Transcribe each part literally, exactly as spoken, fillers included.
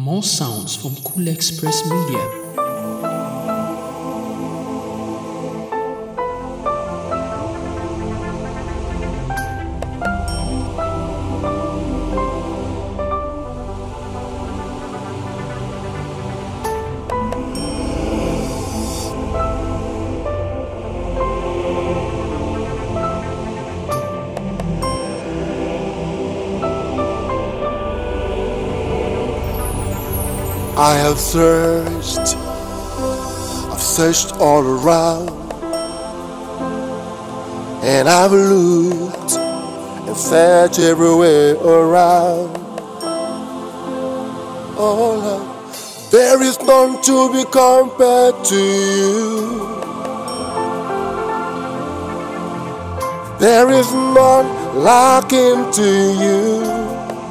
More sounds from Cool Express Media. I have searched, I've searched all around, and I've looked and searched everywhere around. Oh Lord, there is none to be compared to you. There is none like unto you.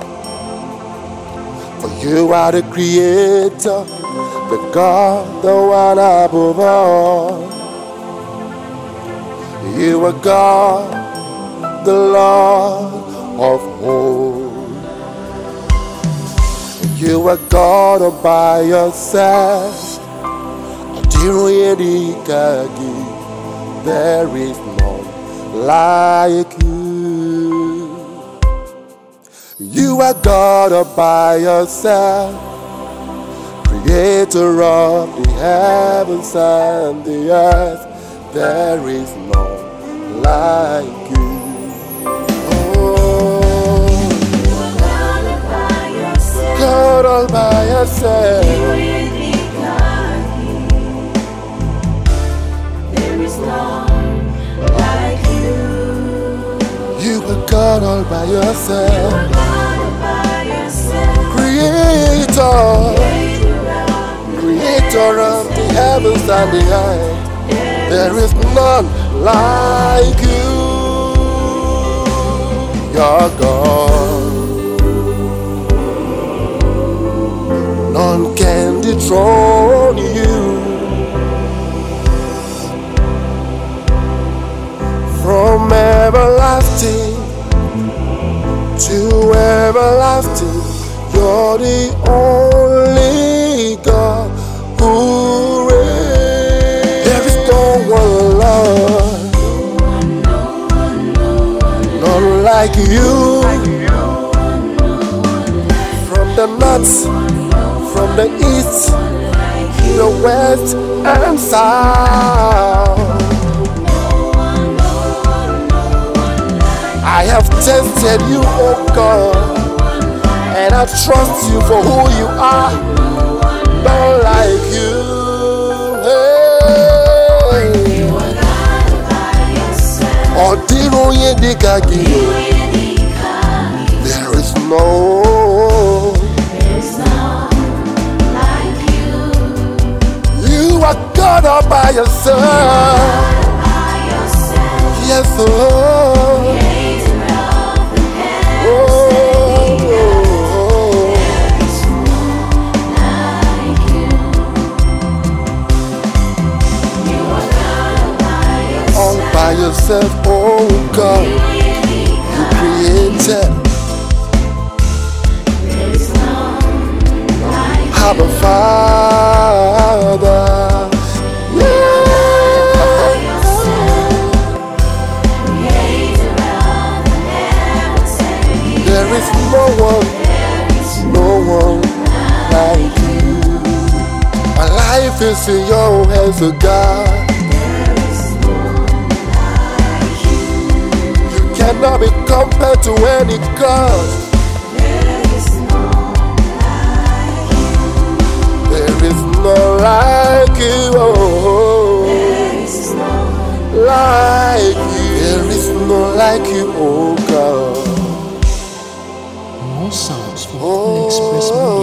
For you are the creator, the God, the one above all. You are God, the Lord of all. You are God all by yourself. There is none like you. You are God all by yourself, creator of the heavens and the earth. There is none like you. Oh, God all by yourself. God all by yourself. There is none like you. You are God all by yourself. Creator, creator of the heavens and the earth, there is none like you. You're God, none can dethrone you. From everlasting to everlasting, you're the only God who reigns. There is no one, Lord, none like you. From the north, from the east, the west and south, I have tested you, oh God, and I trust you for who you are. Don't like you. Hey. Oh, Dino Yedigagi. There is no. You are God all by yourself. Yes, oh. By yourself, oh God, you created. Abba Father, yeah. There is no one, no one like you. My life is in your hands, oh God. Cannot be compared to any God. There is none like you. There is none like you. Oh, there is none like you. There is none like you, oh God. More sounds from Cool Express Media.